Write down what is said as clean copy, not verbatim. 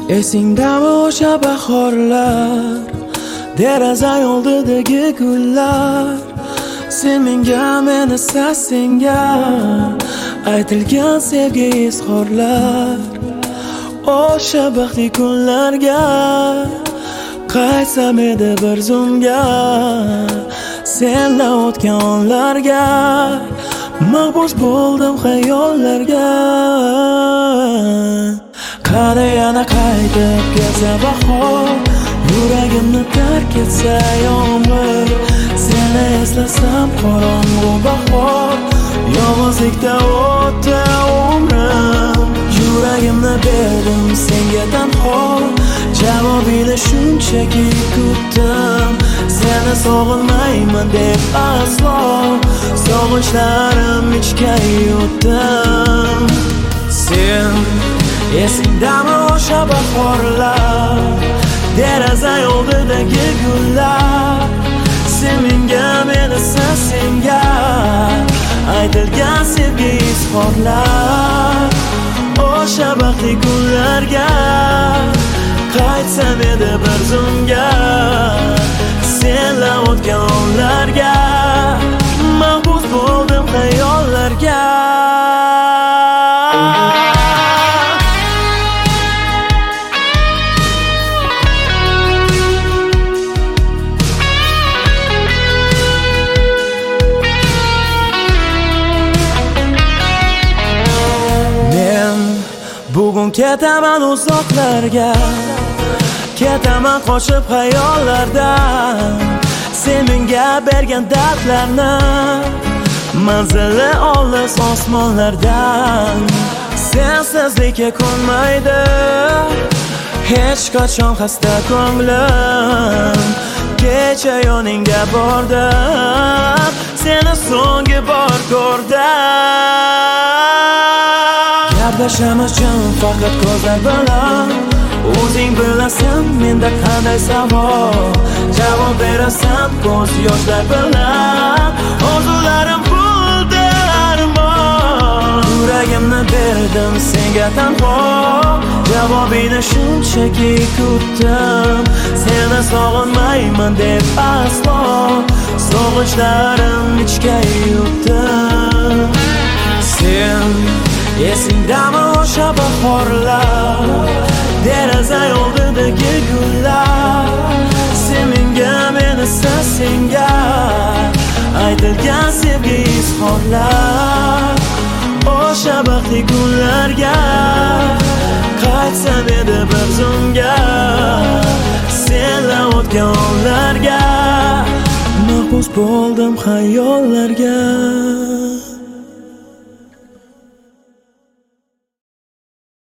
Esingdami o'sha bahorlar, deraza oldidagi gullar, sen menga, men esa senga aytilgan sevgi izhorlar. O'sha baxtli kunlarga qaytsam edi bir zumga, senla o'tgan onlarga mahbus bo'ldim xayollarga. Qani yana qaytib kelsa bahor, yuragimni tark etsa yomg'ir, seni eslasam qorong'u bahor, yolg'izlikda o'tdi umrim. Yuragimni berdim senga tanho, javobini shunchaki kutdim. Seni sog'inmayman deb aslo, sog'inchlarim ichga yutdim. Sen esingdami o'sha bahorlar, deraza oldidagi gullar, sen menga, men esa senga aytilgan sevgi izhorlar. O'sha baxtli kunlarga qaytsam edi bir zumga, senla o'tgan onlarga mahbus bo'ldim xayollarga. Bugun ketaman uzoqlarga, ketaman qochib xayollardan, sen menga bergan dardlarni, manzili olis osmonlardan. Sensizlikka ko'nmaydi hech qachon xasta ko'nglim, kecha yoningga bordim, seni so'nggi bor ko'rdim. Gaplashamizcan faqat ko'zlar bilan, o'zing bilasan menda qanday savol, javob berasan ko'z yoshlar bilan. Orzularim bo'ldi armon, yuragimni berdim senga tanho, javobini shunchaki kutdim. Seni sog'inmayman deb aslo, sog'inchlarim ichga yutdim. Sen esingdami o'sha bahorlar, deraza oldidagi gullar, sen menga, men esa senga aytilgan sevgi izhorlar. O'sha baxtli kunlarga qaytsam edi bir zumga, senla o'tgan onlarga mahbus bo'ldim xayollarga.